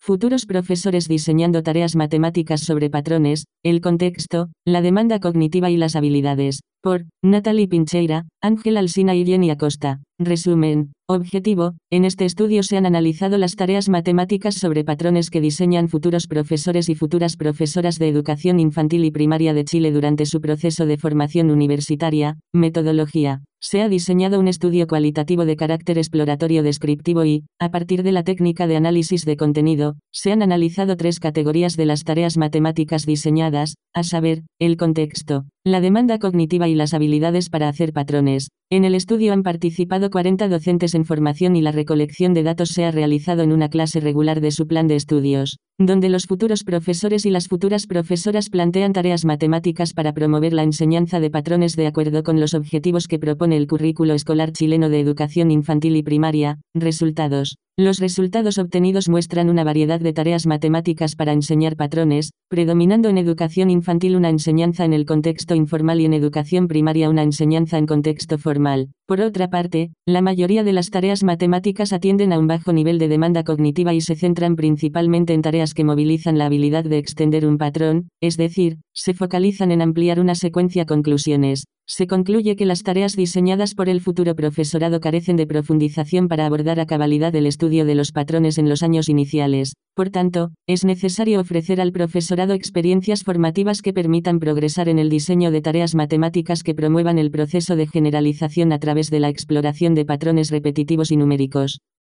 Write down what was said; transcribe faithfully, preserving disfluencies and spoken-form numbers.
Futuros profesores diseñando tareas matemáticas sobre patrones, el contexto, la demanda cognitiva y las habilidades. Por Natalie Pincheira, Ángel Alsina y Jenny Acosta. Resumen. Objetivo. En este estudio se han analizado las tareas matemáticas sobre patrones que diseñan futuros profesores y futuras profesoras de educación infantil y primaria de Chile durante su proceso de formación universitaria. Metodología. Se ha diseñado un estudio cualitativo de carácter exploratorio descriptivo y, a partir de la técnica de análisis de contenido, se han analizado tres categorías de las tareas matemáticas diseñadas, a saber, el contexto, la demanda cognitiva y las habilidades para hacer patrones. En el estudio han participado cuarenta docentes en formación y la recolección de datos se ha realizado en una clase regular de su plan de estudios, donde los futuros profesores y las futuras profesoras plantean tareas matemáticas para promover la enseñanza de patrones de acuerdo con los objetivos que propone el currículo escolar chileno de educación infantil y primaria. Resultados. Los resultados obtenidos muestran una variedad de tareas matemáticas para enseñar patrones, predominando en educación infantil una enseñanza en el contexto informal y en educación primaria una enseñanza en contexto formal. Por otra parte, la mayoría de las tareas matemáticas atienden a un bajo nivel de demanda cognitiva y se centran principalmente en tareas que movilizan la habilidad de extender un patrón, es decir, se focalizan en ampliar una secuencia. Conclusiones. Se concluye que las tareas diseñadas por el futuro profesorado carecen de profundización para abordar a cabalidad el estudio de los patrones en los años iniciales. Por tanto, es necesario ofrecer al profesorado experiencias formativas que permitan progresar en el diseño de tareas matemáticas que promuevan el proceso de generalización a través de la exploración de patrones repetitivos y numéricos.